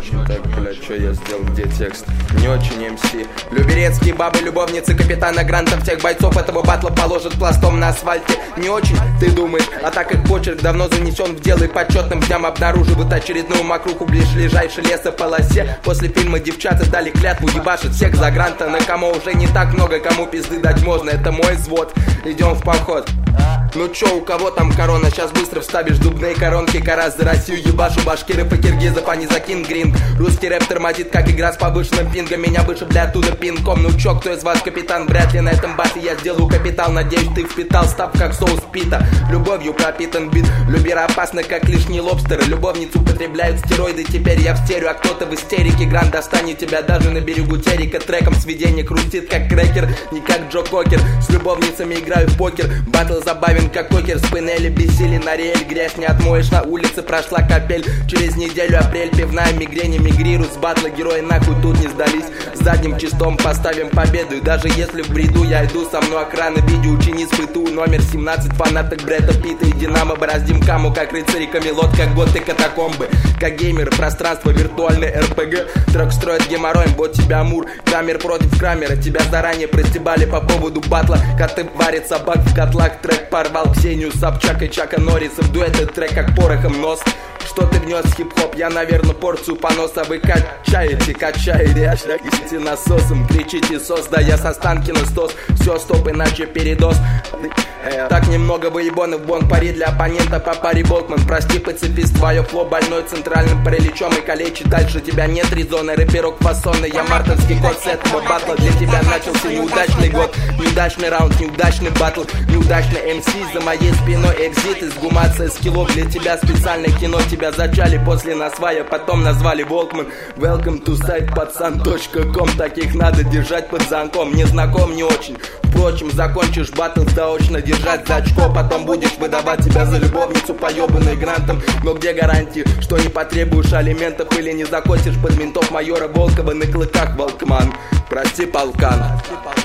очень. Так, блядь, что я сделал, где текст? Не очень МС. Люберецкие бабы, любовницы капитана Гранта. Всех бойцов этого батла положат пластом на асфальте. Не очень, ты думаешь, а так как почерк давно занесен в дело и почетным дням обнаруживают очередную мокруху в ближайшей лесополосе. После фильма девчата дали клятву ебашить всех за Гранта. На кому уже не так много, кому пизды дать можно. Это мой взвод, идем в поход. Ну чё, у кого там корона? Сейчас быстро вставишь дубные коронки. Карас за Россию, ебашу башкиров и киргизов, а не за Кингринг. Русский рэп тормозит, как игра с повышенным пингом. Меня вышибли оттуда пинком. Ну чё, кто из вас капитан? Вряд ли на этом бате я сделаю капитал. Надеюсь, ты впитал став, как соус пита. Любовью пропитан бит. Любера опасны, как лишние лобстеры. Любовницы употребляют стероиды. Теперь я в стерео, а кто-то в истерике. Гранд достанет тебя даже на берегу терека. Треком сведение крутит, как крекер, не как Джо Кокер. С любовницами играю в покер. Батл забавен, как кокер. Спинели бесили на рель. Грязь не отмоешь, на улице прошла капель. Через неделю апрель, пивная мигрень. Эмигрируют с батла, герои нахуй тут не сдались. Задним чистом поставим победу. И даже если в бреду я иду, со мной охрана. Видео учениц ПТУ номер 17. Фанаток Брэда Питта и Динамо. Бороздим каму, как рыцари Камелот, как готы катакомбы. Как геймеры, пространство виртуальное РПГ. Трек строит геморроем, вот тебя Амур. Крамер против Крамера. Тебя заранее простебали по поводу батла. Коты варят собак в котлах. Трек порвал Ксению Собчак и Чака Норриса. В дуэт этот трек как порохом нос. Что ты внес хип-хоп? Я, наверное, порцию поноса. Вы качаете, качаете насосом. Кричите сос, да я со Станкина стос. Все, стоп, иначе передоз. Так немного выебонов, бон пари для оппонента по паре Болтман. Прости, пацифист, твое фло больной центральным параличом и калечит. Дальше тебя нет резона, рэперок фасонный. Я мартовский код с этого батла. Для тебя начался неудачный год. Неудачный раунд, неудачный батл. Неудачный МС, за моей спиной экзит. Изгумация скиллов, для тебя специальное кино. Тебя зачали после насвая, потом назвали Волкман. Welcome to site.patsan.com. Таких надо держать под замком. Не знаком, не очень. Впрочем, закончишь батл заочно держать за очко. Потом будешь выдавать тебя за любовницу, поебанной Грантом. Но где гарантии, что не потребуешь алиментов или не закосишь под ментов майора Волкова на клыках, Волкман? Прости, полкан.